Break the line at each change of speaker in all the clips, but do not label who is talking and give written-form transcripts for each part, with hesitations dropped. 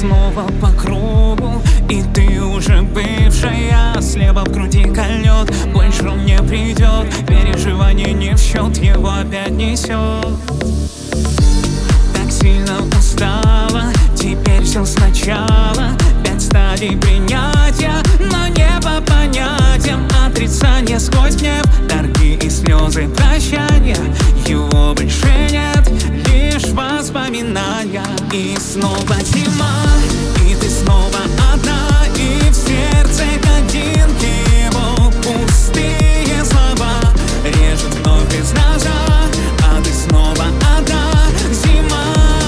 снова по кругу, и ты уже бывшая. Слева в груди кольнет, больше он не придет. Переживание не в счет, его опять несет. Так сильно устала, теперь все сначала. 5 стадий принятия, но не по понятиям. Отрицание сквозь гнев, торги и слезы прощания. Его больше нет, лишь воспоминания. И снова зима, и ты снова одна, и в сердце картинки его пустые слова. Режет вновь без ножа, а ты снова одна. Зима,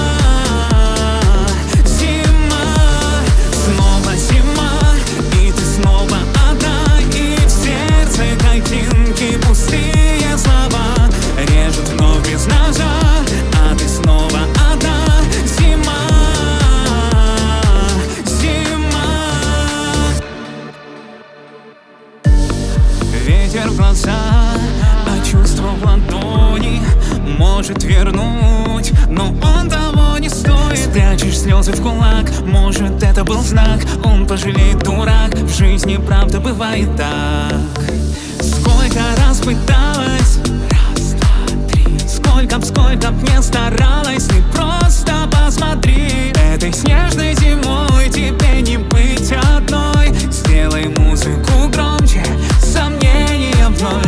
зима, снова зима, и ты снова одна, и в сердце картинки пустые слова. Режет вновь без ножа, а ты снова одна. Зима, зима. Ветер в глаза, а чувство в ладони может вернуть, но он того не стоит. Спрячешь слезы в кулак, может это был знак. Он пожалеет, дурак, в жизни правда бывает так. Сколько раз пыталась, раз, два, три. Сколько б не старалась, ты просто посмотри. Этой снежной зимой тебе не быть одной. Сделай музыку громче, сомнения вновь.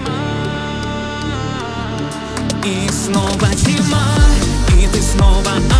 И снова зима, и ты снова